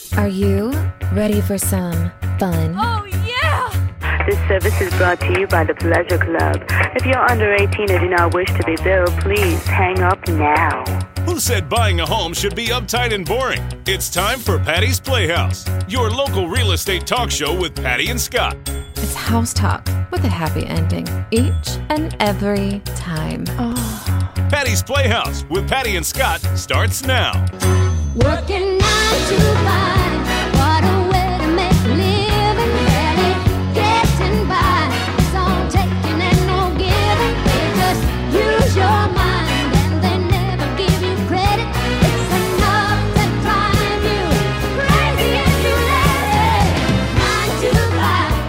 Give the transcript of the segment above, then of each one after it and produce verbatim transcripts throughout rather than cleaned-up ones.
Are you ready for some fun? Oh, yeah! This service is brought to you by the Pleasure Club. If you're under eighteen and do not wish to be billed, please hang up now. Who said buying a home should be uptight and boring? It's time for Patty's Playhouse, your local real estate talk show with Patty and Scott. It's house talk with a happy ending each and every time. Oh. Patty's Playhouse with Patty and Scott starts now. Working nine to five, what a way to make a living, barely getting by. It's all taking and no giving. They just use your mind and they never give you credit. It's enough to drive you crazy if you let it. Nine to five.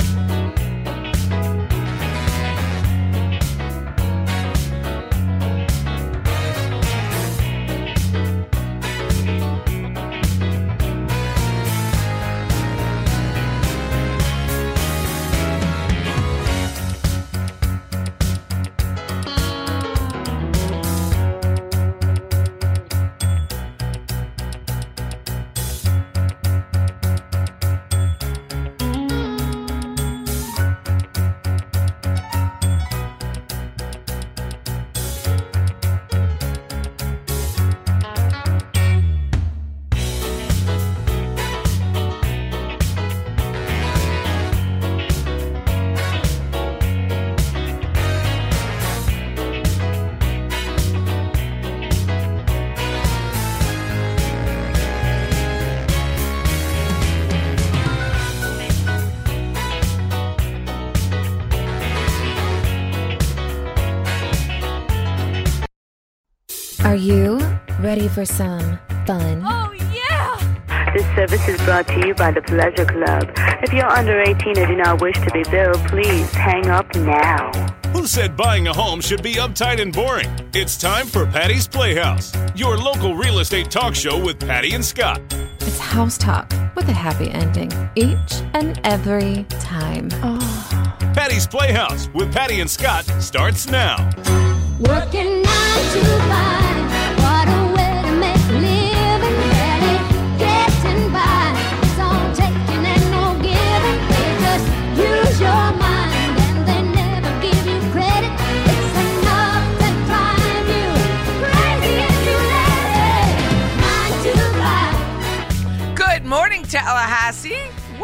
Are you ready for some fun? Oh, yeah! This service is brought to you by the Pleasure Club. If you're under eighteen and do not wish to be billed, please hang up now. Who said buying a home should be uptight and boring? It's time for Patty's Playhouse, your local real estate talk show with Patty and Scott. It's house talk with a happy ending each and every time. Oh. Patty's Playhouse with Patty and Scott starts now. Working nine to five, what a way to make a living, barely getting by. It's all taking and no giving. They just use your mind and they never give you credit. It's enough to drive you crazy if you let it. Nine to five. Good morning, Tallahassee.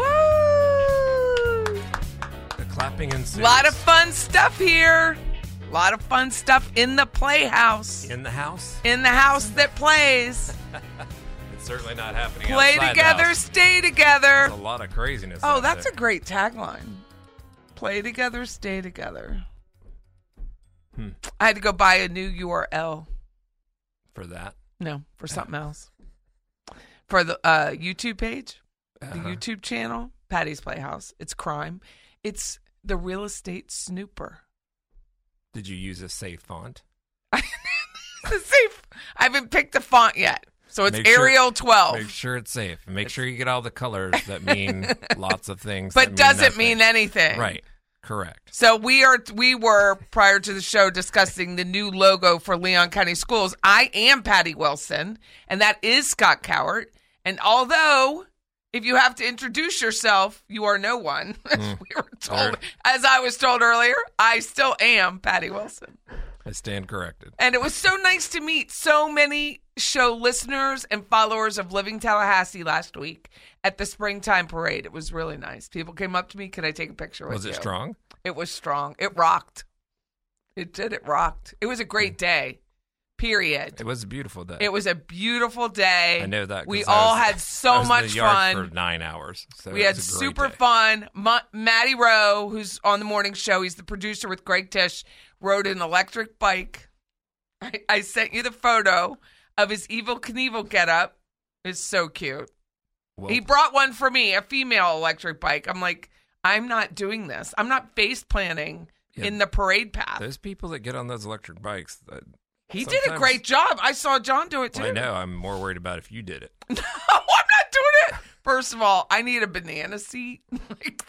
Woo! The clapping ensues. A lot of fun stuff here. A lot of fun stuff in the playhouse. In the house? In the house that plays. It's certainly not happening Play outside the together, house. stay together. There's a lot of craziness Oh, out that's there. a great tagline. Play together, stay together. Hmm. I had to go buy a new U R L. For that? No, for something else. For the uh, YouTube page, the Uh-huh. YouTube channel, Patty's Playhouse. It's crime. It's the real estate snooper. Did you use a safe font? It's a safe. I haven't picked the font yet. So it's Make sure- Arial twelve. Make sure it's safe. And make sure you get all the colors that mean lots of things. But that doesn't nothing. mean anything. Right. Correct. So we are we were prior to the show discussing the new logo for Leon County Schools. I am Patty Wilson, and that is Scott Cowart. And although if you have to introduce yourself, you are no one. Mm. we were told, All right. as I was told earlier, I still am Patty Wilson. I stand corrected. And it was so nice to meet so many show listeners and followers of Living Tallahassee last week at the Springtime Parade. It was really nice. People came up to me, could I take a picture with Was you? it strong? It was strong. It rocked. It did. It rocked. It was a great day, period. It was a beautiful day. It was a beautiful day. I know that. 'cause We I all was- had so I was in much the yard fun. for nine hours. So we it had was a great super day. fun. Ma- Matty Rowe, who's on the morning show, he's the producer with Greg Tish, rode an electric bike. I, I sent you the photo of his Evel Knievel getup. It's so cute. Well, He brought one for me, a female electric bike. I'm like, I'm not doing this. I'm not face planning Yeah. in the parade path. those people that get on those electric bikes, that, He did a sometimes- great job. I saw John do it too. Well, I know. I'm more worried about if you did it. No, I'm not doing it. First of all, I need a banana seat. Like,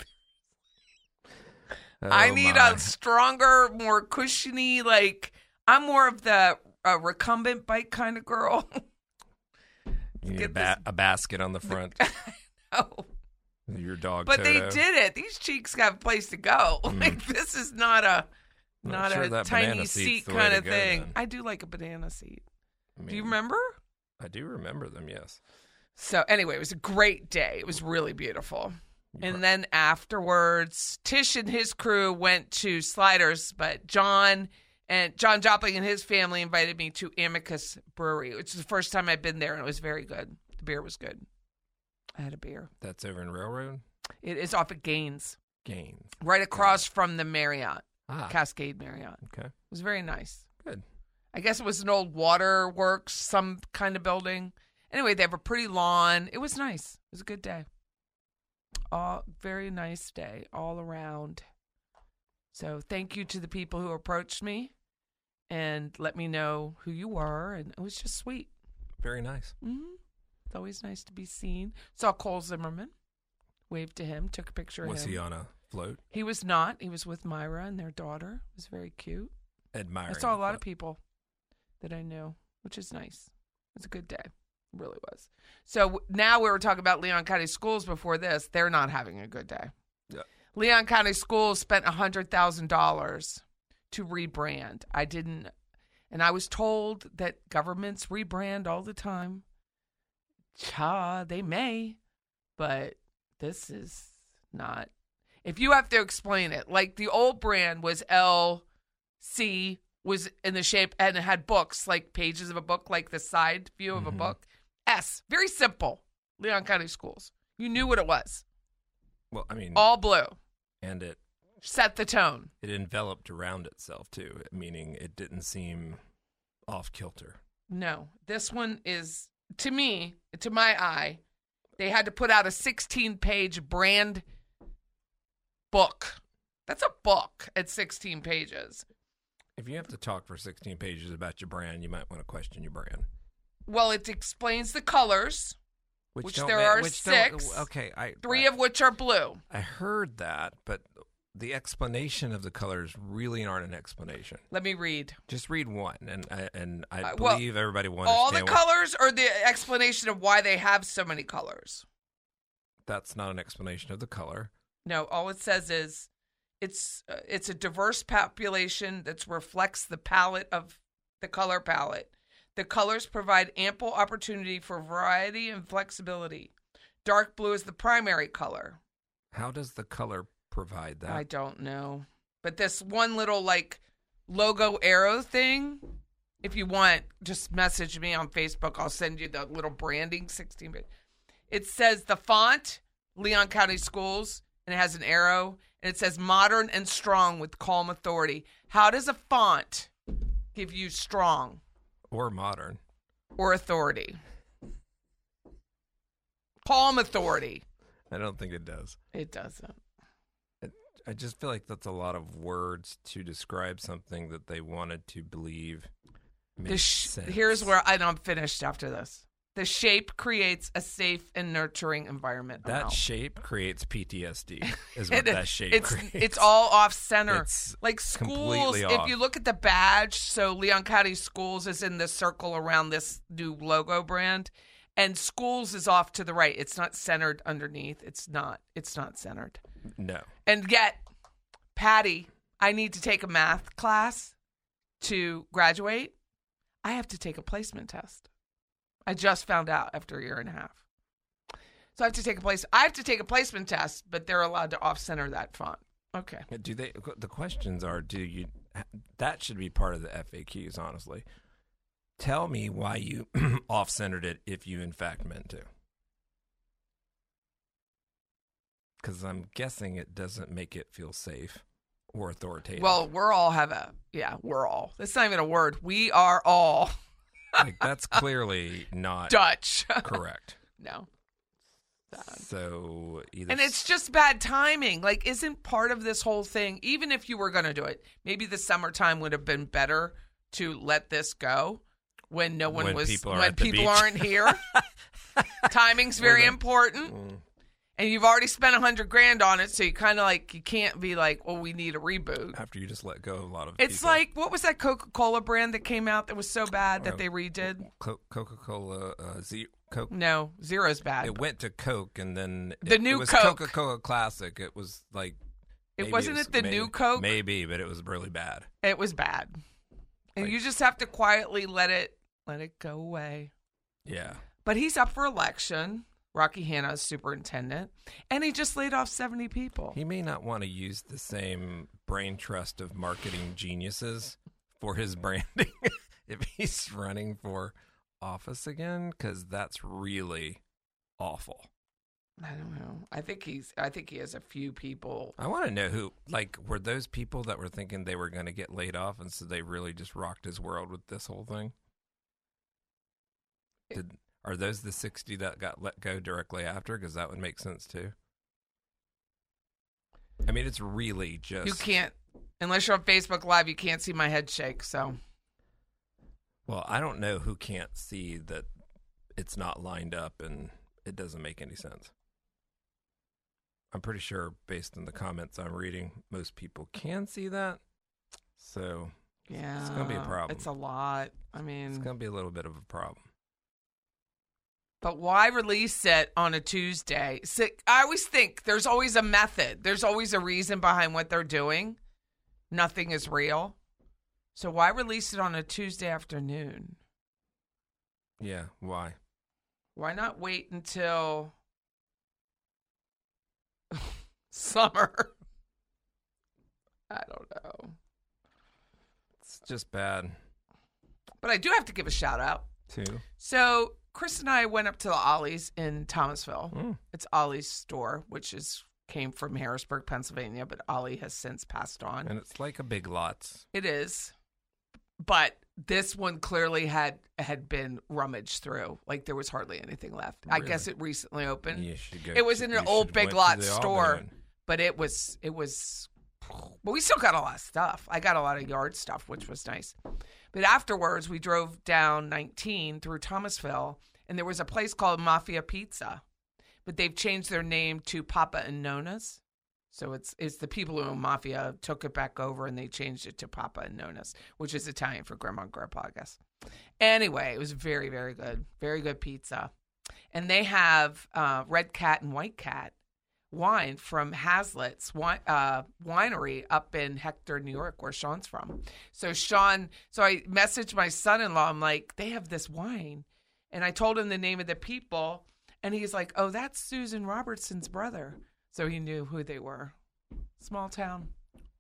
I Oh, need my. a stronger, more cushiony, like, I'm more of the uh, recumbent bike kind of girl. You need a, get ba- a basket on the front. this. Oh. Your dog. But Toto. they did it. These cheeks got a place to go. Mm. Like this is not a Not not sure a that tiny banana seat's seat the way kind to of go, thing. then. I do like a banana seat. I Do you mean, remember? I do remember them. Yes. So anyway, it was a great day. It was really beautiful. You And pro- then afterwards, Tish and his crew went to Sliders, but John and John Jopling and his family invited me to Amicus Brewery, which is the first time I've been there, and it was very good. The beer was good. I had a beer. That's over in Railroad. It is off at Gaines, Gaines. right across from the Marriott, Ah. Cascade Marriott. Okay. It was very nice. Good. I guess it was an old waterworks, some kind of building. Anyway, they have a pretty lawn. It was nice. It was a good day. All very nice day all around. So thank you to the people who approached me and let me know who you were, and it was just sweet. Very nice. Mm-hmm. It's always nice to be seen. Saw Cole Zimmerman. Waved to him. Took a picture Was of him. he on a float? He was not. He was with Myra and their daughter. It was very cute. Admiring. I saw a the lot of float. people that I knew, which is nice. It was a good day. It really was. So w- now we were talking about Leon County Schools before this. They're not having a good day. Yeah. Leon County Schools spent one hundred thousand dollars to rebrand. I didn't, and I was told that governments rebrand all the time. Cha, they may, but this is not. If you have to explain it, like the old brand was L C, was in the shape, and it had books, like pages of a book, like the side view of a Mhm. book. S, very simple. Leon County Schools. You knew what it was. Well, I mean, All blue. and it Set the tone. it enveloped around itself too, meaning it didn't seem off kilter. No, this one is, to me, to my eye, they had to put out a sixteen-page brand book. That's a book at sixteen pages. If you have to talk for sixteen pages about your brand, you might want to question your brand. Well, it explains the colors, which don't there ma- are which don't- six, Okay, I three I, of which are blue. I heard that, but the explanation of the colors really aren't an explanation. Let me read. Just read one, and I, and I Uh, well, believe everybody will All the understand what- colors or the explanation of why they have so many colors? That's not an explanation of the color. No, all it says is it's uh, it's a diverse population that reflects the palette of the color palette. The colors provide ample opportunity for variety and flexibility. Dark blue is the primary color. How does the color provide that? I don't know. But this one little like logo arrow thing, if you want, just message me on Facebook. I'll send you the little branding sixteen bit. It says the font, Leon County Schools, and it has an arrow, and it says modern and strong with calm authority. How does a font give you strong Or modern. or authority? Calm authority. I don't think it does. It doesn't. I just feel like that's a lot of words to describe something that they wanted to believe The makes sh- sense. here's where I, I'm finished after this. The shape creates a safe and nurturing environment. that around. shape creates P T S D. Is what It- that shape it's creates. it's all off center. It's Like schools, completely if off. you look at the badge, so Leon County Schools is in the circle around this new logo brand, and schools is off to the right. It's not centered underneath. It's not. It's not centered. No. And yet, Patty, I need to take a math class to graduate. I have to take a placement test. I just found out after a year and a half. So I have to take a place. I have to take a placement test, but they're allowed to off-center that font. Okay. Do they? The questions are: Do you? That should be part of the F A Qs. Honestly, tell me why you off-centered it if you in fact meant to. Because I'm guessing it doesn't make it feel safe or authoritative. Well, we're all have a yeah. We're all. That's not even a word. We are all like, that's clearly not Dutch. correct. No. Sad. So either And it's just bad timing. Like, isn't part of this whole thing, even if you were going to do it, maybe the summertime would have been better to let this go when no one When was, people are when at the people beach. aren't here. Timing's very the- important. Mm. And you've already spent a hundred grand on it, so you kind of like, you can't be like, well, we need a reboot. after you just let go of a lot of It's people. like, what was that Coca-Cola brand that came out that was so bad that Uh, they redid? Co- Coca-Cola uh, ze- Coke. No, zero's bad. It went to Coke, and then The it, new it was Coke. Coca-Cola Classic. It was like It maybe wasn't was- it the maybe- new Coke? Maybe, but it was really bad. It was bad. And Like- you just have to quietly let it let it go away. Yeah. But he's up for election. Rocky Hanna is superintendent, and he just laid off seventy people. He may not want to use the same brain trust of marketing geniuses for his branding if he's running for office again, because that's really awful. I don't know. I think he's. I think he has a few people. I want to know who, like, were those people that were thinking they were going to get laid off, and so they really just rocked his world with this whole thing? Did Are those the sixty that got let go directly after? Because that would make sense, too. I mean, it's really just... You can't, unless you're on Facebook Live, you can't see my head shake. So Well, I don't know who can't see that it's not lined up and it doesn't make any sense. I'm pretty sure, based on the comments I'm reading, most people can see that. So yeah, it's going to be a problem. It's a lot. I mean, It's going to be a little bit of a problem. but why release it on a Tuesday? So, I always think there's always a method. There's always a reason behind what they're doing. Nothing is real. So why release it on a Tuesday afternoon? Yeah, why? Why not wait until summer? I don't know. It's just bad, But I do have to give a shout out. too. So Chris and I went up to the Ollie's in Thomasville. Mm. It's Ollie's store, which is came from Harrisburg, Pennsylvania, but Ollie has since passed on. And it's like a Big Lots. It is. But this one clearly had had been rummaged through. Like there was hardly anything left. I Really? guess it recently opened. You should go. It was in you an old should Big went to Lots the store. Albion. But it was it was but we still got a lot of stuff. I got a lot of yard stuff, which was nice. But afterwards we drove down nineteen through Thomasville, and there was a place called Mafia Pizza. But they've changed their name to Papa and Nona's. So it's it's the people who own Mafia took it back over and they changed it to Papa and Nona's, which is Italian for Grandma and Grandpa, I guess. Anyway, it was very, very good. Very good pizza. And they have uh, Red Cat and White Cat wine from Hazlitt's wine, uh, winery up in Hector, New York, where Sean's from. So Sean, so I messaged my son-in-law. I'm like, they have this wine. And I told him the name of the people. And he's like, oh, that's Susan Robertson's brother. So he knew who they were. Small town.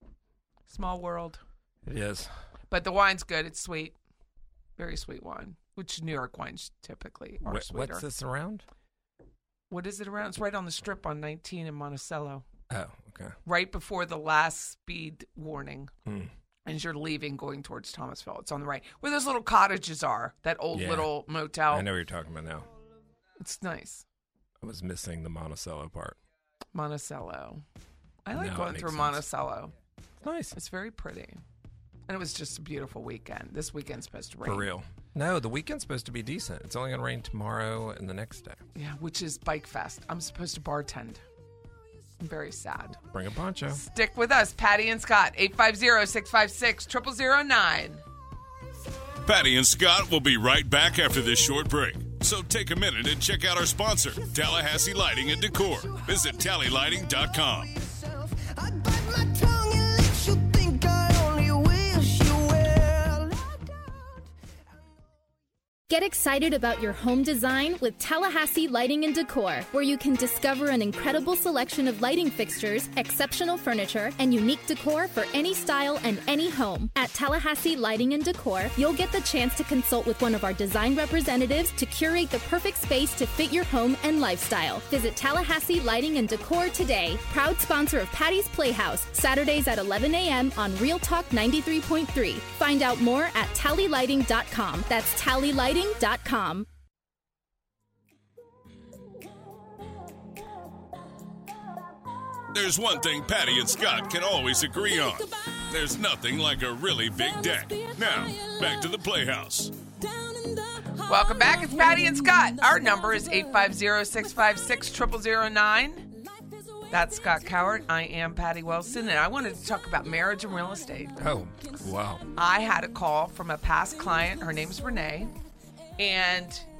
Small world. It is. But the wine's good. It's sweet. Very sweet wine, which New York wines typically are What, sweeter. what's this around? What is it around? It's right on the strip on nineteen in Monticello. Oh, okay. Right before the last speed warning. Hmm. As you're leaving going towards Thomasville. It's on the right. Where those little cottages are. That old Yeah. little motel. I know what you're talking about now. It's nice. I was missing the Monticello part. Monticello. I like Now it going makes through sense. Monticello. It's nice. It's very pretty. And it was just a beautiful weekend. This weekend's supposed to rain. For real. No, the weekend's supposed to be decent. It's only going to rain tomorrow and the next day. Yeah, which is Bike Fest. I'm supposed to bartend. I'm very sad. Bring a poncho. Stick with us, Patty and Scott, eight five zero, six five six, zero zero zero nine. Patty and Scott will be right back after this short break. So take a minute and check out our sponsor, Tallahassee Lighting and Decor. Visit tally lighting dot com. I bite my tongue and let you think I only wish you well. Get excited about your home design with Tallahassee Lighting and Decor, where you can discover an incredible selection of lighting fixtures, exceptional furniture, and unique decor for any style and any home. At Tallahassee Lighting and Decor, you'll get the chance to consult with one of our design representatives to curate the perfect space to fit your home and lifestyle. Visit Tallahassee Lighting and Decor today. Proud sponsor of Patty's Playhouse, Saturdays at eleven a.m. on Real Talk ninety-three point three. Find out more at tally lighting dot com. That's tally lighting dot com. There's one thing Patty and Scott can always agree on. There's nothing like a really big deck. Now, back to the Playhouse. Welcome back. It's Patty and Scott. Our number is eight five zero, six five six, zero zero zero nine. That's Scott Cowart. I am Patty Wilson, and I wanted to talk about marriage and real estate. Oh, wow. I had a call from a past client. Her name's Renee. And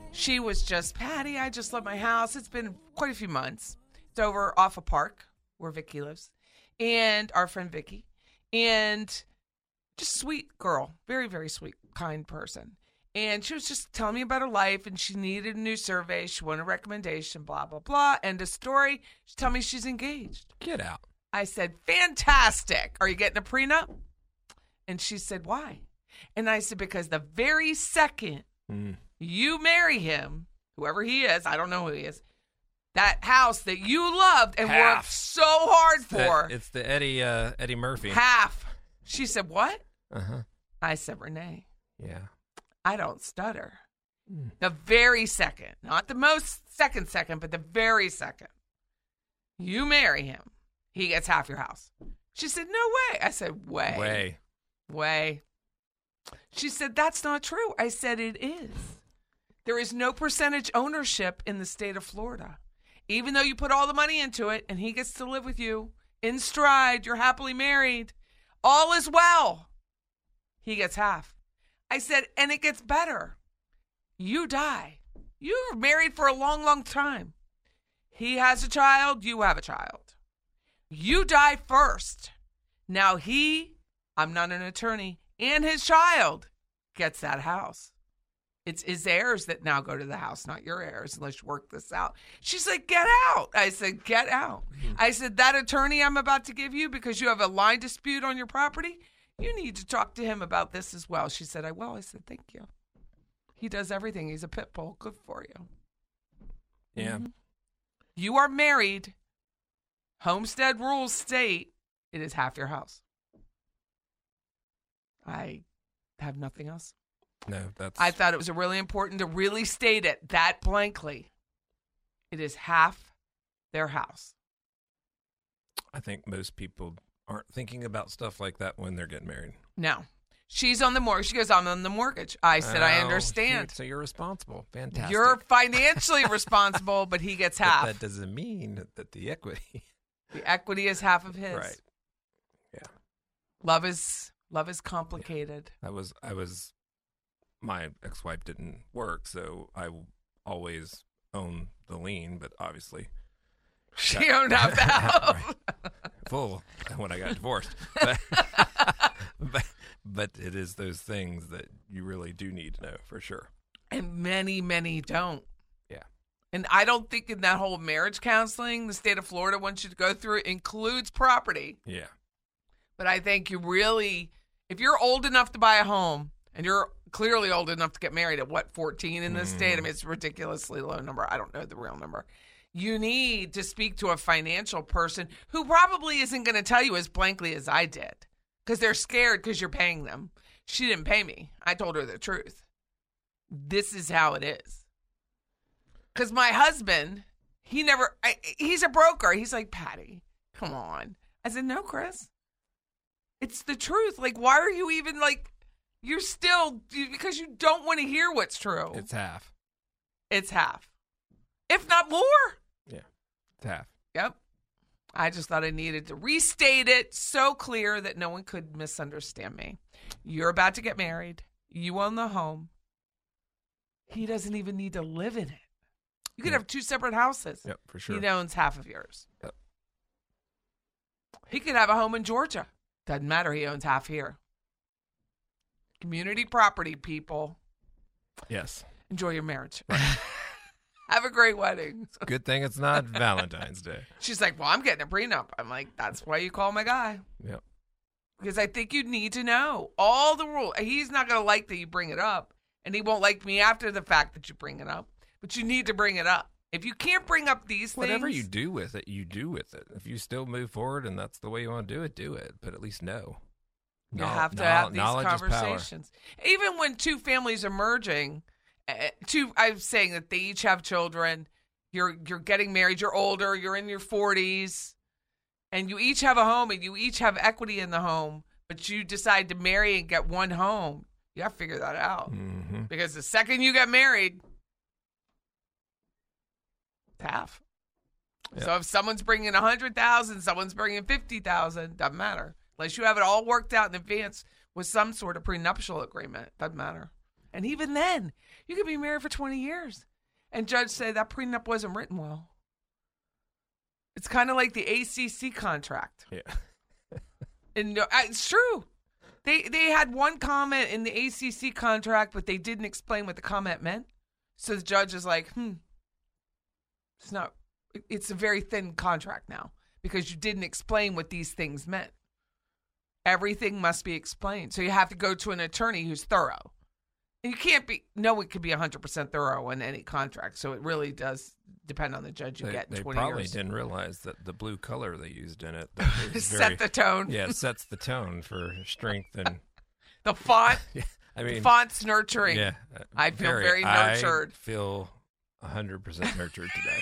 She was just, Patty, I just love my house. It's been quite a few months. It's over off a park where Vicky lives, and our friend Vicky, and just sweet girl, very, very sweet, kind person. And she was just telling me about her life, and she needed a new survey. She wanted a recommendation, blah, blah, blah. End of story. She told me she's engaged. Get out. I said, fantastic. Are you getting a prenup? And she said, why? And I said, because the very second Mm. you marry him, whoever he is, I don't know who he is, that house that you loved and Half. worked so hard The- for, it's the Eddie uh, Eddie Murphy. half. She said, what? Uh-huh. I said, Renee, Yeah. I don't stutter. Mm. The very second, not the most second second, but the very second you marry him, he gets half your house. She said, no way. I said, way. Way. Way. She said, that's not true. I said, it is. There is no percentage ownership in the state of Florida. Even though you put all the money into it and he gets to live with you in stride, you're happily married, all is well. He gets half. I said, and it gets better. You die. You were married for a long, long time. He has a child. You have a child. You die first. Now he, I'm not an attorney, and his child gets that house. It's his heirs that now go to the house, not your heirs, unless you work this out. She's like, get out. I said, get out. Mm-hmm. I said, that attorney I'm about to give you because you have a line dispute on your property, you need to talk to him about this as well. She said, I will. I said, thank you. He does everything. He's a pit bull. Good for you. Yeah. Mm-hmm. You are married. Homestead rules state it is half your house. I have nothing else. No, that's. I thought it was really important to really state it that blankly. It is half their house. I think most people aren't thinking about stuff like that when they're getting married. No. She's on the mortgage. She goes, I'm on the mortgage. I said, Oh, I understand. shoot, so you're responsible. Fantastic. You're financially responsible, but he gets half. But that doesn't mean that the equity. The equity is half of his. Right. Yeah. Love is love is complicated. I was I was my ex-wife didn't work, so I always own the lien, but obviously she got, owned half the house. Right. Full when I got divorced. But, but but it is those things that you really do need to know for sure. And many, many don't. Yeah. And I don't think in that whole marriage counseling, the state of Florida wants you to go through, it includes property. Yeah. But I think you really, if you're old enough to buy a home, and you're clearly old enough to get married at, what, fourteen in this mm. state? I mean, it's a ridiculously low number. I don't know the real number. You need to speak to a financial person who probably isn't going to tell you as blankly as I did because they're scared because you're paying them. She didn't pay me. I told her the truth. This is how it is. Because my husband, he never, I, he's a broker. He's like, Patty, come on. I said, no, Chris. It's the truth. Like, why are you even like, you're still, because you don't want to hear what's true. It's half. It's half. If not more. Yeah, it's half. Yep. I just thought I needed to restate it so clear that no one could misunderstand me. You're about to get married. You own the home. He doesn't even need to live in it. You could yep. have two separate houses. Yep, for sure. He owns half of yours. Yep. He could have a home in Georgia. Doesn't matter. He owns half here. Community property, people. Yes. Enjoy your marriage. Right. Have a great wedding. Good thing it's not Valentine's Day. She's like, well, I'm getting a prenup. I'm like, that's why you call my guy. Yep. Because I think you need to know all the rules. He's not going to like that you bring it up, and he won't like me after the fact that you bring it up. But you need to bring it up. If you can't bring up these Whatever things. you do with it, you do with it. If you still move forward and that's the way you want to do it, do it. But at least know. You No- have to no- have these knowledge is power. conversations. Even when two families are merging, uh, two, I'm saying that they each have children. You're you're getting married. You're older. You're in your forties, and you each have a home, and you each have equity in the home. But you decide to marry and get one home. You have to figure that out Mm-hmm. because the second you get married, it's half. Yep. So if someone's bringing a hundred thousand, someone's bringing fifty thousand. Doesn't matter unless you have it all worked out in advance with some sort of prenuptial agreement. Doesn't matter. And even then, you could be married for twenty years. And judge say that prenup wasn't written well. It's kind of like the A C C contract. Yeah. And uh, it's true. They they had one comment in the A C C contract, but they didn't explain what the comment meant. So the judge is like, hmm, it's not, it's a very thin contract now because you didn't explain what these things meant. Everything must be explained. So you have to go to an attorney who's thorough. And you can't be, no one could be one hundred percent thorough in any contract. So it really does depend on the judge you They, get in they twenty probably years. didn't realize that the blue color they used in it that is Set very- the tone. Yeah, it sets the tone for strength and The font, yeah, I mean, the font's nurturing. yeah, uh, I feel very nurtured. I feel one hundred percent nurtured today.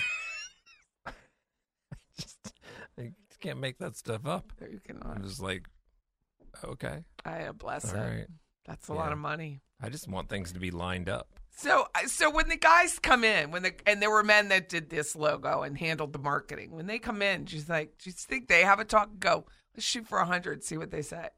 I just I just can't make that stuff up. You cannot. I'm just like, okay, I bless all it. right. That's a Yeah. lot of money. I just want things to be lined up. So, so when the guys come in, when the and there were men that did this logo and handled the marketing. When they come in, she's like, "Do you think they have a talk? Go, let's shoot for a hundred. See what they say.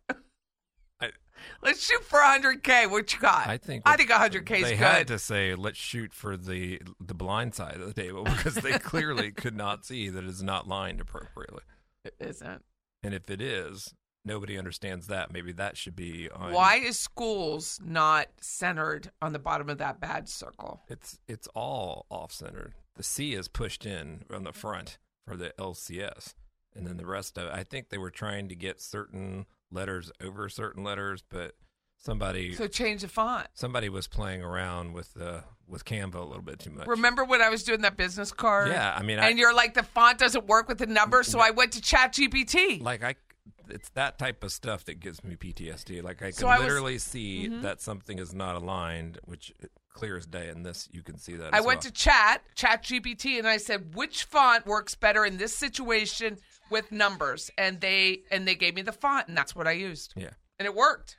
I, Let's shoot for a hundred k. What you got? I think I think a hundred k is They good. had to say, let's shoot for the the blind side of the table because they clearly could not see that it's not lined appropriately. It isn't. And if it is, nobody understands that. Maybe that should be on. Why is schools not centered on the bottom of that badge circle? It's it's all off centered. The C is pushed in on the front for the L C S, and then the rest of it. I think they were trying to get certain letters over certain letters, but somebody So change the font. somebody was playing around with uh, with Canva a little bit too much. Remember when I was doing that business card? Yeah, I mean, I- and you're like, the font doesn't work with the numbers, so I went to ChatGPT. Like I, it's that type of stuff that gives me P T S D. Like I can So I was- literally see Mhm. that something is not aligned, which clear as day. In this, you can see that. I as went well. to Chat, ChatGPT, and I said, which font works better in this situation with numbers? And they and they gave me the font, and that's what I used. Yeah. And it worked.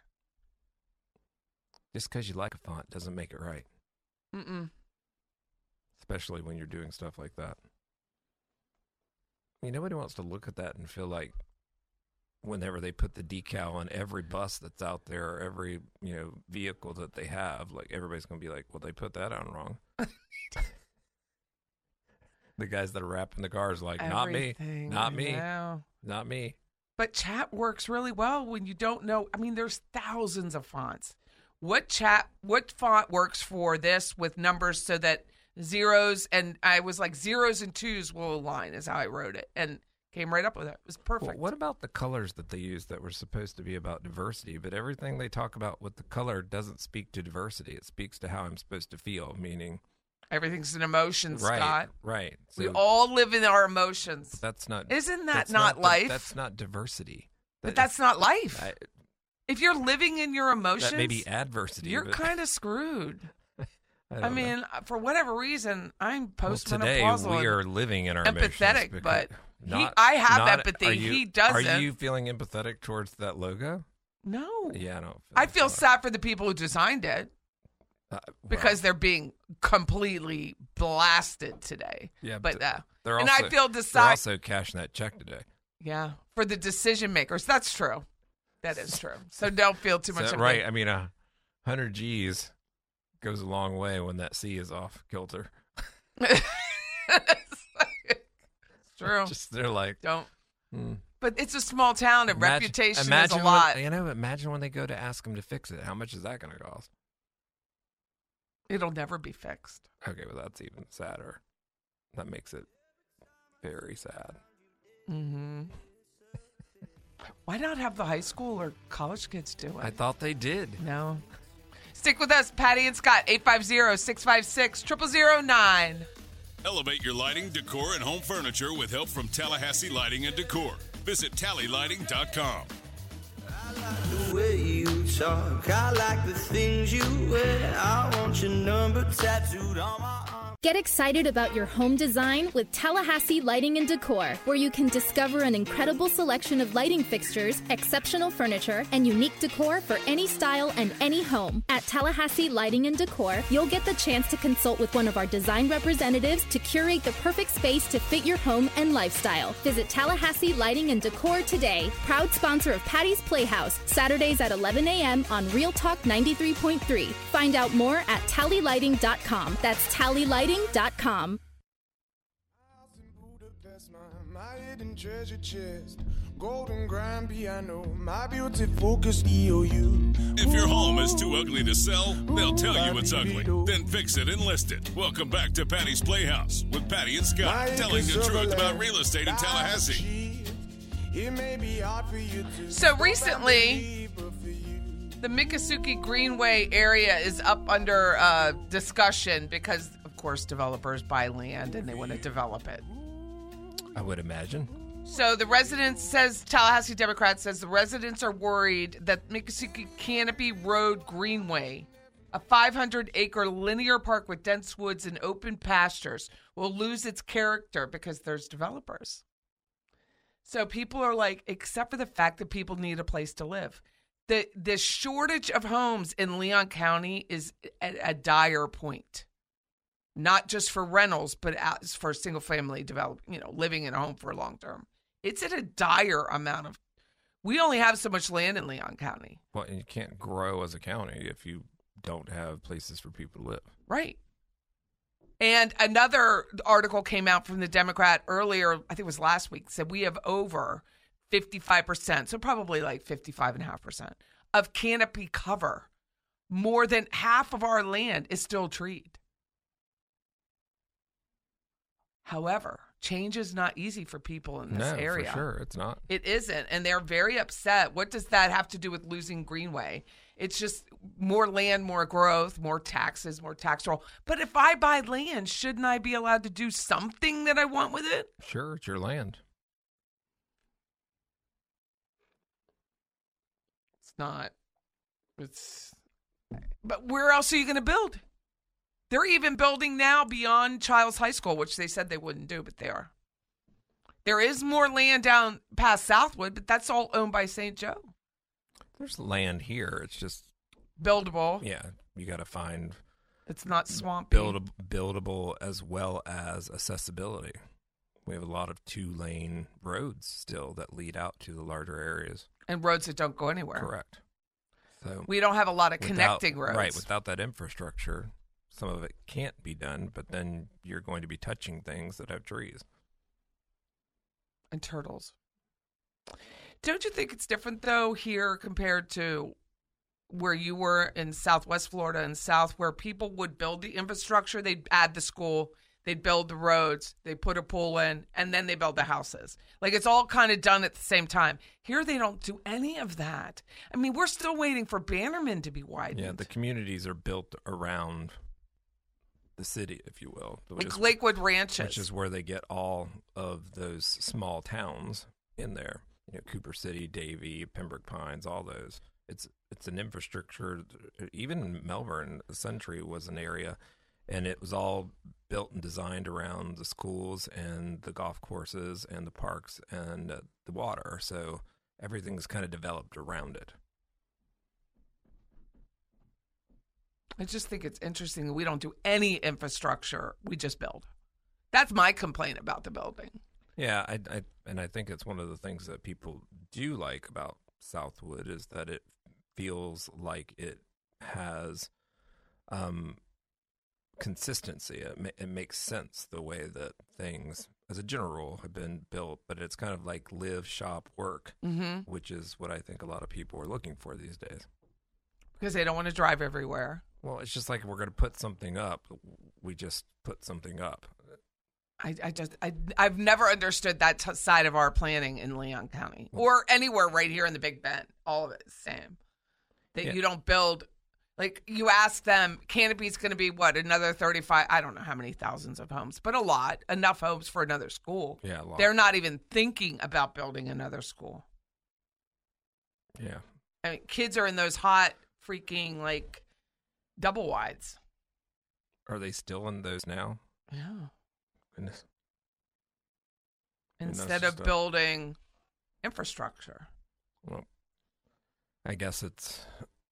Just because you like a font doesn't make it right, Mm-mm. especially when you're doing stuff like that. I mean, nobody wants to look at that and feel like whenever they put the decal on every bus that's out there, or every you know vehicle that they have, like everybody's going to be like, well, they put that on wrong. The guys that are wrapping the cars like, not me, Everything, not I me, know. not me. But Chat works really well when you don't know. I mean, there's thousands of fonts. What chat, what font works for this with numbers so that zeros and I was like zeros and twos will align is how I wrote it and came right up with it. It was perfect. Well, what about the colors that they use that were supposed to be about diversity? But everything they talk about with the color doesn't speak to diversity. It speaks to how I'm supposed to feel, meaning Everything's an emotion, right, Scott. right. We So all live in our emotions. that's not. Isn't that that's not di- life? That's not diversity. But That that's is- not life. I, If you're living in your emotions, that may be adversity. you're but kind of screwed. I, I, don't know. mean, for whatever reason, I'm Well, postmenopausal. today we and are living in our emotions empathetic, because- but he- not- I have not- empathy. are you- He doesn't. Are you feeling empathetic towards that logo? no. Yeah, I don't. Feel I feel that. sad for the people who designed it Uh, well, because they're being completely blasted today. yeah, But uh, they're and also, I feel they're decide. also cashing that check today. Yeah, for the decision makers. That's true. That is true. So don't feel too much. So, of right. it. I mean, a hundred G's goes a long way when that C is off kilter. It's true. Just they're like, Don't. hmm. But it's a small town, and Imagine- reputation imagine is a when- lot. you know, imagine when they go to ask them to fix it. How much is that going to cost? It'll never be fixed. Okay, well, that's even sadder. That makes it very sad. Mm-hmm. Why not have the high school or college kids do it? I thought they did. No. Stick with us, Patty and Scott, eight five zero, six five six, zero zero zero nine. Elevate your lighting, decor, and home furniture with help from Tallahassee Lighting and Decor. Visit tally lighting dot com. The way you talk, I like the things you wear. I want your number tattooed on my arm. Get excited about your home design with Tallahassee Lighting and Decor, where you can discover an incredible selection of lighting fixtures, exceptional furniture, and unique decor for any style and any home. At Tallahassee Lighting and Decor, you'll get the chance to consult with one of our design representatives to curate the perfect space to fit your home and lifestyle. Visit Tallahassee Lighting and Decor today. Proud sponsor of Patty's Playhouse, Saturdays at eleven a.m. on Real Talk ninety-three point three. Find out more at tally lighting dot com. That's tally lighting dot com. My hidden treasure chest, golden grand piano, my beauty focused E O U. If your home is too ugly to sell, they'll tell you it's ugly. Then fix it and list it. Welcome back to Patty's Playhouse with Patty and Scott, telling the truth about real estate in Tallahassee. It may be hard for you to So recently, the Miccosukee Greenway area is up under uh, discussion because, of course, developers buy land and they want to develop it. I would imagine. So the residents says, Tallahassee Democrat says the residents are worried that Miccosukee Canopy Road Greenway, a five hundred acre linear park with dense woods and open pastures, will lose its character because there's developers. So people are like, except for the fact that people need a place to live. The the shortage of homes in Leon County is at a dire point. Not just for rentals, but as for single family develop, you know, living in a home for long term. It's at a dire amount of. We only have so much land in Leon County. Well, and you can't grow as a county if you don't have places for people to live. Right. And another article came out from the Democrat earlier, I think it was last week, said we have over fifty-five percent, so probably like fifty-five point five percent of canopy cover. More than half of our land is still treed. However, change is not easy for people in this no, area. for sure, it's not. It isn't, and they're very upset. What does that have to do with losing Greenway? It's just more land, more growth, more taxes, more tax roll. But if I buy land, shouldn't I be allowed to do something that I want with it? Sure, it's your land. It's not. It's. But where else are you going to build? They're even building now beyond Childs High School, which they said they wouldn't do, but they are. There is more land down past Southwood, but that's all owned by Saint Joe. There's land here. It's just buildable. Yeah, you got to find. It's not swampy. Buildable, buildable as well as accessibility. We have a lot of two-lane roads still that lead out to the larger areas. And roads that don't go anywhere. Correct. So we don't have a lot of without, connecting roads. Right, without that infrastructure, some of it can't be done, but then you're going to be touching things that have trees. And turtles. Don't you think it's different, though, here compared to where you were in Southwest Florida and South, where people would build the infrastructure, they'd add the school, they'd build the roads, they put a pool in, and then they build the houses. Like, it's all kind of done at the same time. Here, they don't do any of that. I mean, we're still waiting for Bannerman to be widened. Yeah, the communities are built around the city, if you will. Like is, Lakewood Ranches. Which is where they get all of those small towns in there. You know, Cooper City, Davie, Pembroke Pines, all those. It's it's an infrastructure. Even Melbourne, Century was an area, and it was all built and designed around the schools and the golf courses and the parks and uh, the water. So everything's kind of developed around it. I just think it's interesting that we don't do any infrastructure. We just build. That's my complaint about the building. Yeah, I, I and I think it's one of the things that people do like about Southwood is that it feels like it has um, consistency. It, ma- it makes sense the way that things, as a general rule, have been built, but it's kind of like live, shop, work, mm-hmm. which is what I think a lot of people are looking for these days. Because they don't want to drive everywhere. Well, it's just like we're going to put something up. We just put something up. I, I just, I, I've never understood that t- side of our planning in Leon County or anywhere right here in the Big Bend. All of it is the same. That Yeah. you don't build, like you ask them, Canopy's going to be what, another thirty-five, I don't know how many thousands of homes, but a lot, enough homes for another school. Yeah, a lot. They're not even thinking about building another school. Yeah. I mean, kids are in those hot freaking like double wides. Are they still in those now? Yeah. Goodness. Instead just of a- building infrastructure. Well, I guess it's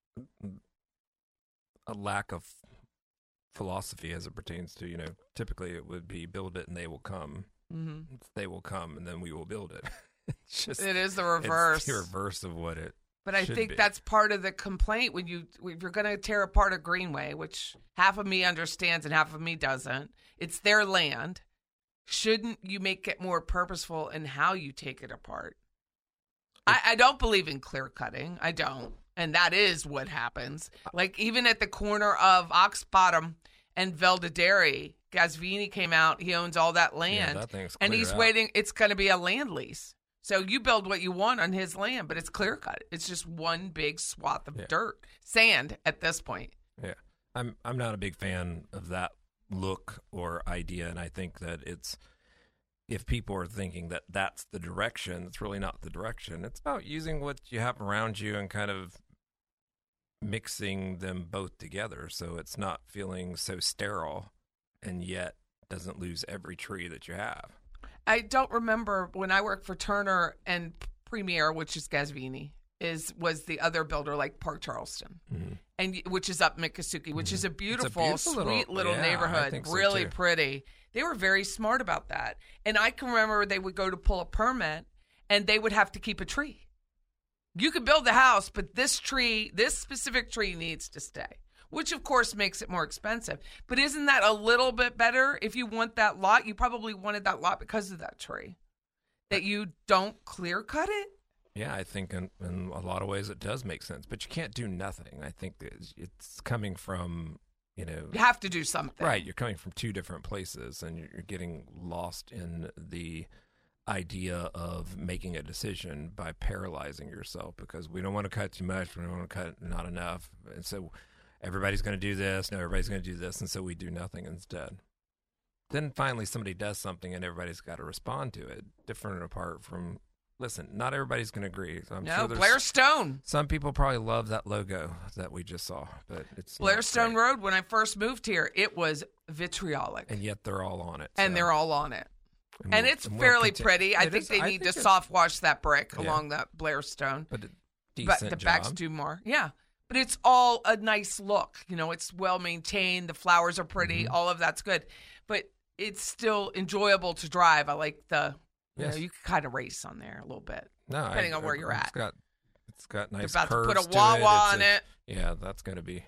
a lack of philosophy as it pertains to, you know, typically it would be build it and they will come. Mm-hmm. They will come and then we will build it. It's just, It is the reverse. It's the reverse of what it But I should think be. that's part of the complaint when you if you're going to tear apart a greenway, which half of me understands and half of me doesn't. It's their land. Shouldn't you make it more purposeful in how you take it apart? I, I don't believe in clear cutting. I don't. And that is what happens. Like even at the corner of Ox Bottom and Veldaderi, Gasvini came out. He owns all that land. that thing's and cleared he's out. waiting. It's going to be a land lease. So you build what you want on his land, but it's clear cut. It's just one big swath of Yeah. dirt, sand at this point. Yeah, I'm I'm not a big fan of that look or idea, and I think that it's if people are thinking that that's the direction, it's really not the direction. It's about using what you have around you and kind of mixing them both together, so it's not feeling so sterile, and yet doesn't lose every tree that you have. I don't remember when I worked for Turner and Premier, which is Gasvini, is was the other builder like Park Charleston, Mm-hmm. and y- which is up Miccosukee, which is a beautiful, beautiful sweet little- little, yeah, I neighborhood, think so, really too. pretty. They were very smart about that, and I can remember they would go to pull a permit, and they would have to keep a tree. You could build the house, but this tree, this specific tree, needs to stay. Which, of course, makes it more expensive. But isn't that a little bit better? If you want that lot, you probably wanted that lot because of that tree. That you don't clear cut it? Yeah, I think in, in a lot of ways it does make sense, but you can't do nothing. I think it's, it's coming from, you know, You have to do something. right. You're coming from two different places, and you're, you're getting lost in the idea of making a decision by paralyzing yourself because we don't want to cut too much, we don't want to cut not enough, and so everybody's going to do this. No, everybody's going to do this, and so we do nothing instead. Then finally somebody does something, and everybody's got to respond to it. Different and apart from, listen, not everybody's going to agree. So I'm No, sure there's Blair Stone. some people probably love that logo that we just saw, but it's Blair not Stone great. Road, when I first moved here, it was vitriolic. and yet they're all on it. And so- they're all on it. and And we'll- it's and we'll fairly conti- pretty. I It think is- they I need think to it's- soft wash that brick Yeah. along that Blair Stone. but a But decent the job. backs do more. Yeah. But it's all a nice look. You know, it's well maintained. The flowers are pretty. Mm-hmm. All of that's good. But it's still enjoyable to drive. I like the, you Yes. know, you can kind of race on there a little bit. No, I- depending on where I- you're it's at. Got, it's got nice You're about to put curves a to Wawa it. on It's a- it. Yeah, that's going to be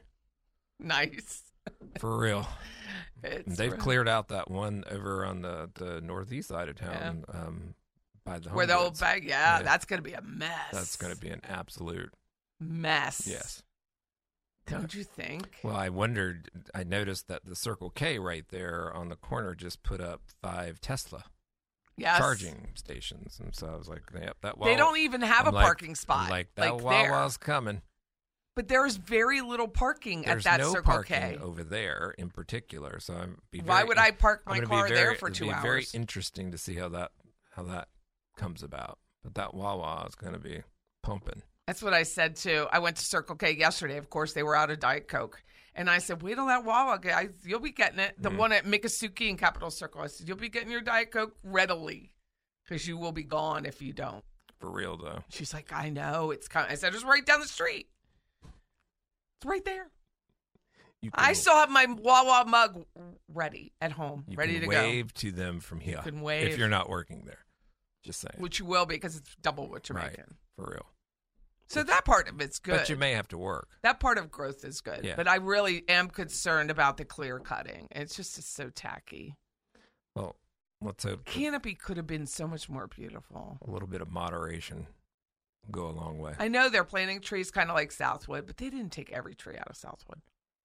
Nice. for real. It's They've real. cleared out that one over on the, the northeast side of town um, by the Where the Home old Goods. bag, yeah, Yeah. that's going to be a mess. That's going to be an absolute mess. yes. Don't you think? Well, I wondered. I noticed that the Circle K right there on the corner just put up five Tesla Yes. charging stations, and so I was like, "Yep, that." They don't even have I'm a like- parking spot. I'm like that like there. Wawa's coming. But there's very little parking There's at that no Circle parking K. over there in particular, so I'm. Be Why very would in- I park I'm my gonna car be there very, for it'd two be hours? Very interesting to see how that how that comes about. But that Wawa is going to be pumping. That's what I said too. I went to Circle K yesterday. Of course, they were out of Diet Coke. And I said, wait till that Wawa guy, you'll be getting it. The Mm-hmm. one at Miccosukee and Capitol Circle. I said, you'll be getting your Diet Coke readily because you will be gone if you don't. For real though. She's like, I know. It's coming. I said, it's right down the street. It's right there. You I still have my Wawa mug ready at home, you ready can to wave to them from here. can wave. if you're not working there. Just saying. go. Which you will be because it's double what you're right. making. For real. So that part of it's good. But you may have to work. That part of growth is good. Yeah. But I really am concerned about the clear cutting. It's just it's so tacky. Well, let's hope that Canopy could have been so much more beautiful. a little bit of moderation will go a long way. I know they're planting trees kind of like Southwood, but they didn't take every tree out of Southwood.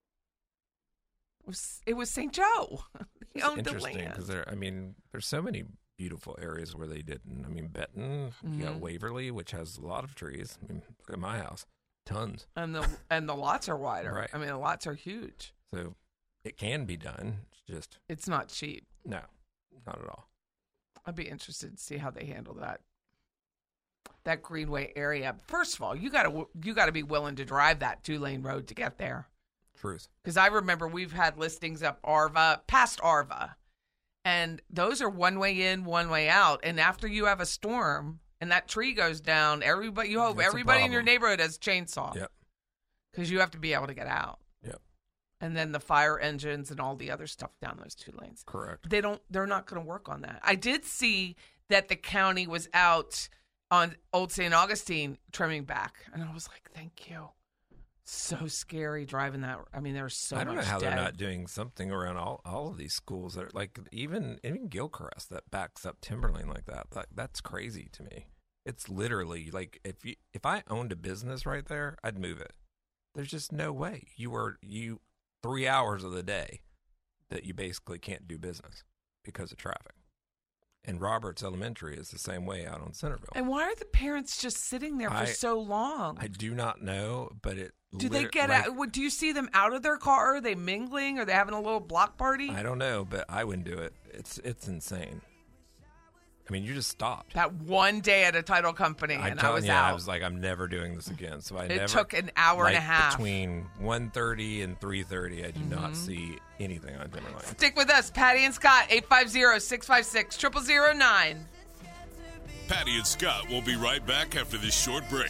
It was, it was Saint Joe. He owned the Interesting land. because there. I mean, there's so many beautiful areas where they didn't. I mean, Benton, you got Mhm. Waverly, which has a lot of trees. I mean, look at my house, tons. And the and the lots are wider. Right. I mean, the lots are huge. So it can be done. It's just It's not cheap. no, not at all. I'd be interested to see how they handle that. That Greenway area. First of all, you gotta you gotta be willing to drive that two lane road to get there. Truth. Because I remember we've had listings up Arva, past Arva, And those are one way in, one way out. And after you have a storm and that tree goes down, everybody you hope That's a everybody in your problem. neighborhood has a chainsaw. Yep. Because you have to be able to get out. Yep. And then the fire engines and all the other stuff down those two lanes. Correct. They don't they're not going to work on that. I did see that the county was out on Old Saint Augustine trimming back. And I was like, thank you. So scary driving that. I mean, there's so much I don't know how dead. they're not doing something around all, all of these schools that are like even even Gilchrist that backs up Timberlane like that. Like that's crazy to me. It's literally like if you if I owned a business right there, I'd move it. There's just no way. You were you three hours of the day that you basically can't do business because of traffic. And Roberts Elementary is the same way out on Centerville. And why are the parents just sitting there for I- so long? I do not know, but it do they liter- get like, out? what- Do you see them out of their car? Are they mingling? Are they having a little block party? I don't know, but I wouldn't do it. It's it's insane. I mean, you just stopped. That one day at a title company, I'm and I telling was you, out. I was like, I'm never doing this again. So I It never took an hour and a like, half. between one thirty and three thirty. I do Mm-hmm. not see anything on Timberline. Stick with us, Patty and Scott, eight five zero, six five six, zero zero zero nine. Patty and Scott will be right back after this short break.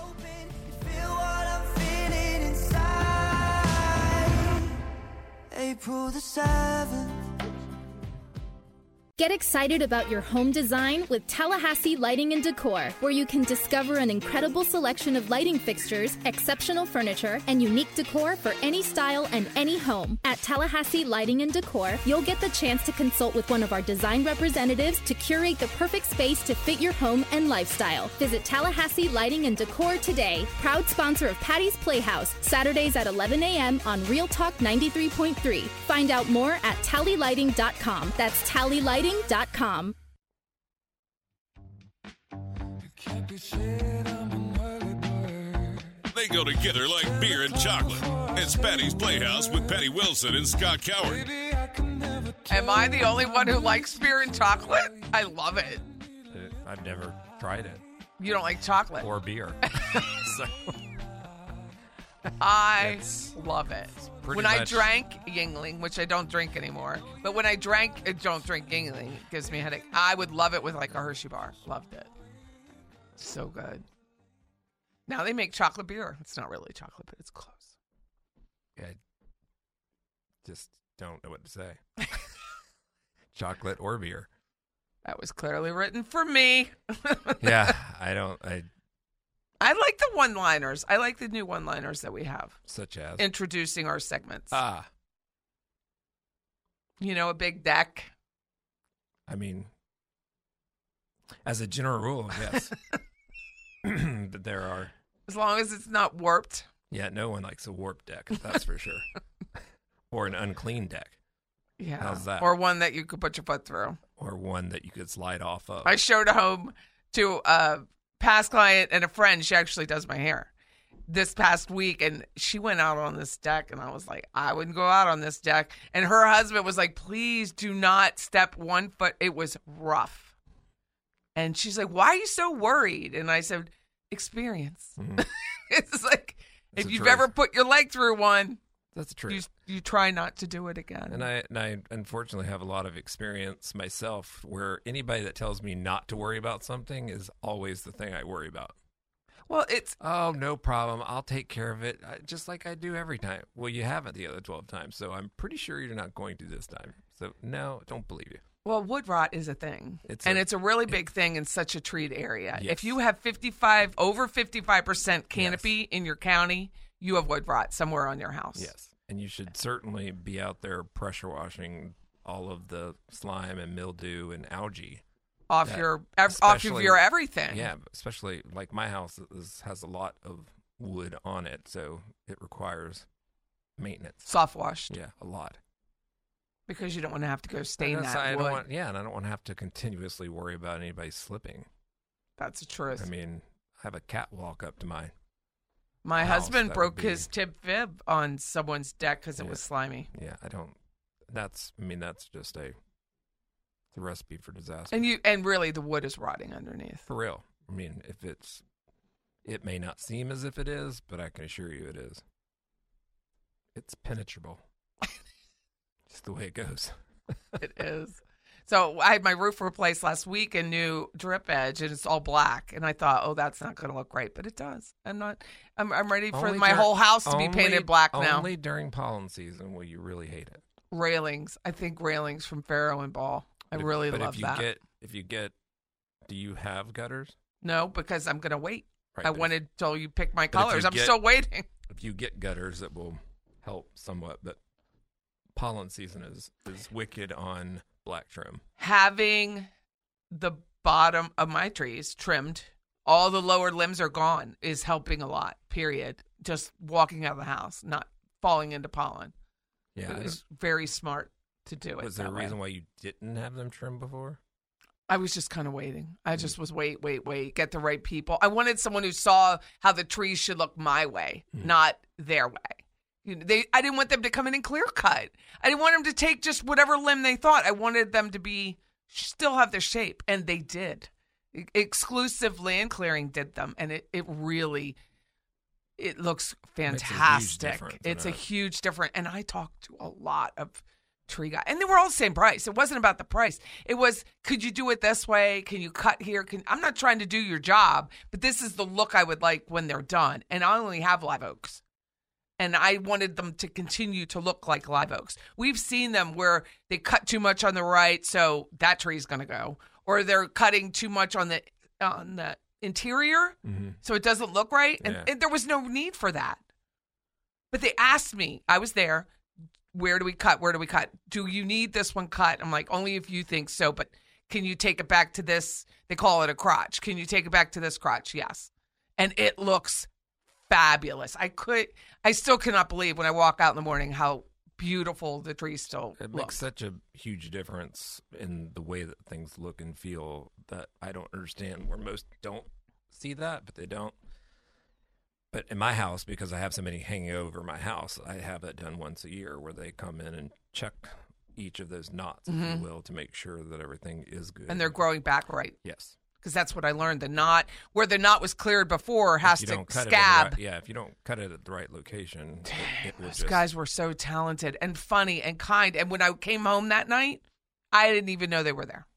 April the seventh. Get excited about your home design with Tallahassee Lighting and Decor, where you can discover an incredible selection of lighting fixtures, exceptional furniture, and unique decor for any style and any home. At Tallahassee Lighting and Decor, you'll get the chance to consult with one of our design representatives to curate the perfect space to fit your home and lifestyle. Visit Tallahassee Lighting and Decor today. Proud sponsor of Patty's Playhouse, Saturdays at eleven a.m. on Real Talk ninety-three point three. Find out more at tally lighting dot com. That's tally lighting dot com. They go together like beer and chocolate. It's Patty's Playhouse with Patty Wilson and Scott Coward. Am I the only one who likes beer and chocolate? I love it. It- I've never tried it You don't like chocolate. or beer. so, I It's love it. pretty When I much- drank Yingling, which I don't drink anymore, but when I drank, I don't drink Yingling, it gives me a headache. I would love it with like a Hershey bar. Loved it. So good. Now they make chocolate beer. It's not really chocolate, but it's close. I just don't know what to say. Chocolate or beer. That was clearly written for me. Yeah, I don't. I I like the one-liners. I like the new one-liners that we have such as introducing our segments. ah. You know, a big deck. I mean, as a general rule, yes. But there are. As long as it's not warped. Yeah, no one likes a warped deck. That's for sure. Or an unclean deck, Yeah. How's that? Or one that you could put your foot through. or one that you could slide off of. I showed a home to a past client and a friend. She actually does my hair this past week, and she went out on this deck, and I was like, I wouldn't go out on this deck. And her husband was like, please do not step one foot. It was rough. And she's like, why are you so worried? And I said, experience. Mhm. It's like, That's if the you've truth. ever put your leg through one, That's true. you you try not to do it again. And I, and I unfortunately have a lot of experience myself where anybody that tells me not to worry about something is always the thing I worry about. well, it's Oh, no problem. I'll take care of it, I- just like I do every time. Well, you haven't the other twelve times, so I'm pretty sure you're not going to this time. So, no, don't believe you. Well, wood rot is a thing, It's and a- it's a really big thing in such a treed area. Yes. If you have fifty-five, over fifty-five percent canopy in your county, you have wood rot somewhere on your house. Yes. And you should certainly be out there pressure washing all of the slime and mildew and algae. Off Yeah, your ev- off of especially- your everything. Yeah, especially like my house is, has a lot of wood on it, so it requires maintenance. Soft washed Yeah, a lot. because you don't want to have to go stain And that's- that I wood. don't want, yeah, and I don't want to have to continuously worry about anybody slipping. That's the truth. I mean, I have a catwalk up to mine. My house, husband that broke would be- his tib fib on someone's deck because it Yeah. was slimy. Yeah, I don't. That's. I mean, that's just a. It's a recipe for disaster. And you and really the wood is rotting underneath. For real. I mean, if it's. It may not seem as if it is, but I can assure you it is. It's penetrable. Just the way it goes. It is. So I had my roof replaced last week and new drip edge, and it's all black. And I thought, oh, that's not going to look right, but it does. I'm not. I'm. I'm ready for Only my dur- whole house to only, be painted black now. Only during pollen season will you really hate it. Railings. I think railings from Farrow and Ball. I But if- really but love if you that. Get, if you get, do you have gutters? No, because I'm going to wait. Right, I but if- wanted till you pick my but if you colors. I'm get- still waiting. If you get gutters, it will help somewhat. But pollen season is is wicked on black trim. Having the bottom of my trees trimmed, all the lower limbs are gone, is helping a lot, period. Just walking out of the house, not falling into pollen. Yeah. It I was very smart to do don't- it was there that a way. reason why you didn't have them trimmed before? I was just kind of waiting. I just was wait, wait, wait, get the right people. I wanted someone who saw how the trees should look my way, Mm. not their way. You know, they, I didn't want them to come in and clear cut. I didn't want them to take just whatever limb they thought. I wanted them to be still have their shape, and they did. E- Exclusive land clearing did them, and it, it really it looks Makes a huge fantastic. difference in It's a it. huge difference, and I talked to a lot of tree guys, and they were all the same price. It wasn't about the price. It was, could you do it this way? Can you cut here? Can I'm not trying to do your job, but this is the look I would like when they're done. And I only have live oaks. And I wanted them to continue to look like live oaks. We've seen them where they cut too much on the right, so that tree's going to go, or they're cutting too much on the on the interior, Mm-hmm. so it doesn't look right. And, Yeah. and there was no need for that. But they asked me, I was there, where do we cut? Where do we cut? Do you need this one cut? I'm like, only if you think so, but can you take it back to this? They call it a crotch. Can you take it back to this crotch? Yes. And it looks fabulous. I could, I still cannot believe when I walk out in the morning how beautiful the tree still It looks. makes such a huge difference in the way that things look and feel that I don't understand where most don't see that, but they don't. But in my house, because I have so many hanging over my house, I have that done once a year where they come in and check each of those knots, if Mhm. you will, to make sure that everything is good. And they're growing back right. Yes. Because that's what I learned. The knot, where the knot was cleared before, has If to you don't cut it at the scab. right- yeah, if you don't cut it at the right location, it, it will Those just... guys were so talented and funny and kind. And when I came home that night, I didn't even know they were there.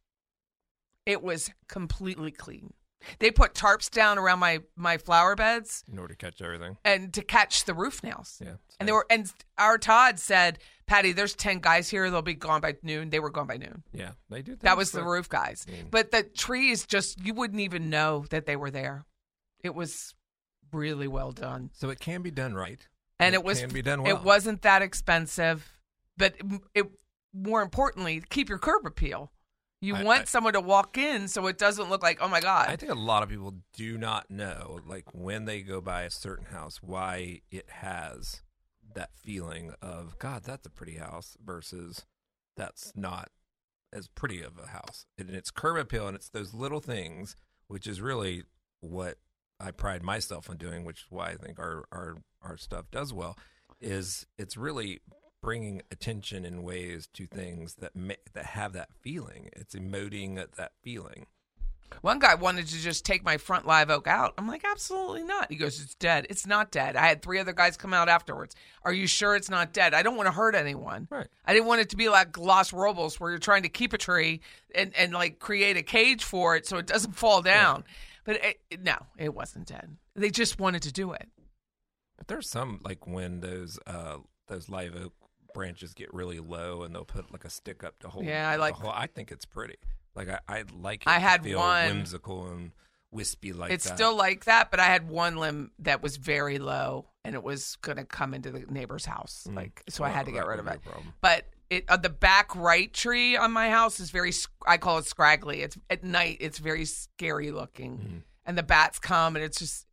It was completely clean. They put tarps down around my, my flower beds in order to catch everything. and to catch the roof nails. Yeah. And they were, and our Todd said, Patty, there's ten guys here. They'll be gone by noon. They were gone by noon. Yeah, they do. That things was the that- roof guys. I mean, But the trees just, you wouldn't even know that they were there. It was really well done. so it can be done right. And it, was can be done well. It wasn't that expensive, but it more importantly, keep your curb appeal. You I- want I- someone to walk in so it doesn't look like, oh my God. I think a lot of people do not know, like when they go by a certain house, why it has that feeling of, God, that's a pretty house versus that's not as pretty of a house. And it's curb appeal, and it's those little things, which is really what I pride myself on doing, which is why I think our, our, our stuff does well, is it's really bringing attention in ways to things that ma- that have that feeling. It's emoting at that feeling. One guy wanted to just take my front live oak out. I'm like, absolutely not. He goes, it's dead. It's not dead. I had three other guys come out afterwards. Are you sure it's not dead? I don't want to hurt anyone. Right. I didn't want it to be like Los Robles where you're trying to keep a tree and, and like create a cage for it so it doesn't fall down. But it, it- no, it wasn't dead. They just wanted to do it. But there's some, like when those uh, those live oak branches get really low and they'll put like a stick up to hold. Yeah, I the like- whole- I think it's pretty. Like I, I like. It I to had feel one- whimsical and wispy like it's that. still like that, but I had one limb that was very low and it was going to come into the neighbor's house. Mm. Like, so I Well, had to get that rid of would it. be a problem. But it, uh, the back right tree on my house is very, sc- I call it scraggly. It's at night, it's very scary looking. Mhm. And the bats come and it's just,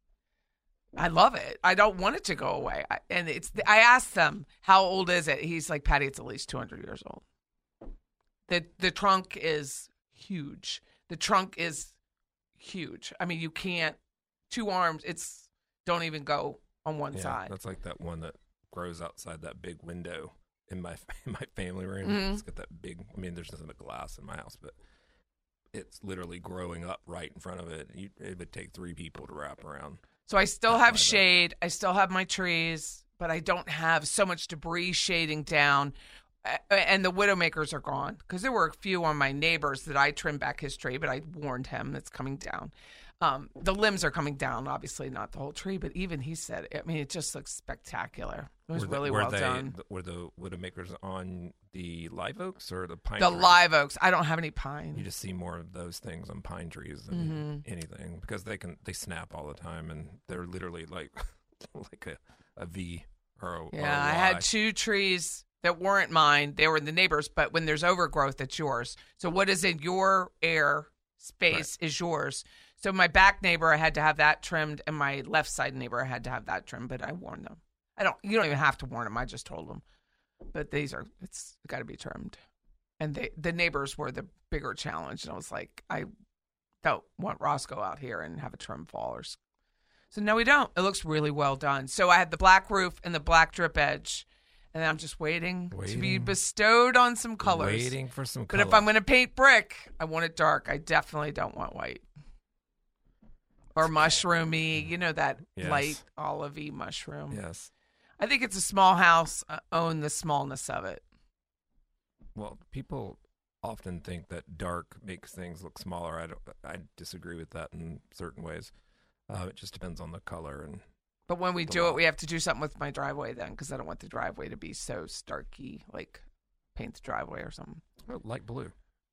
I love it. I don't want it to go away. I, and it's, I asked them, how old is it? He's like, Patty, it's at least two hundred years old. The, the trunk is huge. The trunk is huge. I mean, you can't, two arms, it's, don't even go on one Yeah, side. that's like that one that grows outside that big window in my in my family room. Mhm. It's got that big. I mean, there's nothing but glass in my house, but it's literally growing up right in front of it. You, it would take three people to wrap around. So I still Not have like that. shade. I still have my trees, but I don't have so much debris shading down. and the Widowmakers are gone because there were a few on my neighbors that I trimmed back his tree, but I warned him that's coming down. Um, the limbs are coming down, obviously not the whole tree, but even he said, I mean, it just looks spectacular. It was were the, really were well they, done. Were the Widowmakers on the live oaks or the pine The trees? live oaks. I don't have any pine. You just see more of those things on pine trees than Mm-hmm. anything because they can they snap all the time and they're literally like like a, a V or a or Yeah, a I Y. had two trees that weren't mine. They were the neighbors, but when there's overgrowth, it's yours. So what is in your air space is yours. So my back neighbor, I had to have that trimmed, and my left side neighbor, I had to have that trimmed, but I warned them. I don't. You don't even have to warn them. I just told them. But these are, it's got to be trimmed. And they, the neighbors were the bigger challenge. And I was like, I don't want Roscoe out here and have a trim fall. Or, so no, we don't. It looks really well done. So I had the black roof and the black drip edge. And I'm just waiting, to be Waiting. bestowed on some colors. Waiting for some But color. if I'm going to paint brick, I want it dark. I definitely don't want white. Or mushroomy, you know, that Yes. light olivey mushroom. Yes. I think it's a small house. Uh, own the smallness of it. Well, people often think that dark makes things look smaller. I don't. I disagree with that in certain ways. Uh, it just depends on the color and. But when we The do lot. it, we have to do something with my driveway then, because I don't want the driveway to be so starky, like paint the driveway or something. Oh, light blue.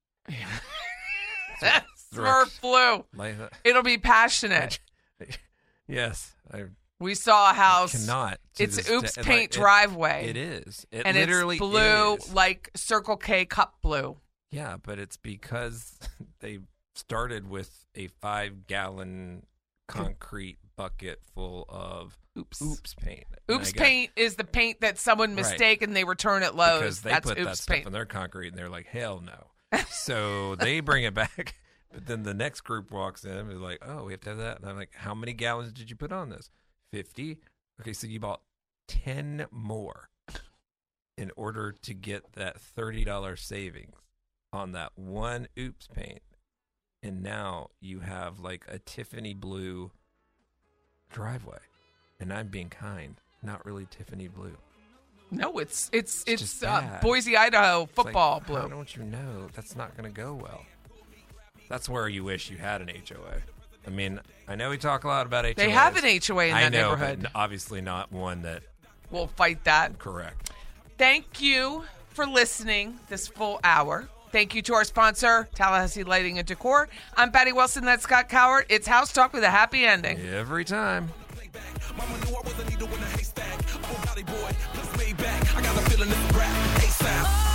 Smurf blue. Light, It'll be passionate. yes, I We saw a house. cannot. to It's this Oops day- Paint like, it- driveway. It is. It and literally it's blue, is. like Circle K cup blue. Yeah, but it's because they started with a five-gallon concrete bucket full of Oops. oops paint. And Oops I got- Paint is the paint that someone Right. mistaken they return at Lowe's. because they That's put that Oops stuff Paint. in their concrete, and they're like, hell no. So they bring it back. But then the next group walks in and is like, oh, we have to have that. And I'm like, how many gallons did you put on this? fifty? Okay, so you bought ten more in order to get that thirty dollars savings on that one Oops Paint. And now you have like a Tiffany blue driveway. And I'm being kind, not really Tiffany blue. No, it's it's It's it's, just uh, bad. Boise, Idaho It's like, football how blue. don't you know that's not going to go well? That's where you wish you had an H O A. I mean, I know we talk a lot about H O As. They have an H O A in I that know, neighborhood. but obviously not one that We'll fight that. correct. Thank you for listening this full hour. Thank you to our sponsor, Tallahassee Lighting and Decor. I'm Patty Wilson. That's Scott Cowart. It's House Talk with a happy ending. Every time. Mama knew I was a needle in a haystack. Oh, body boy, let's way back. I got a feeling this rap ASAP.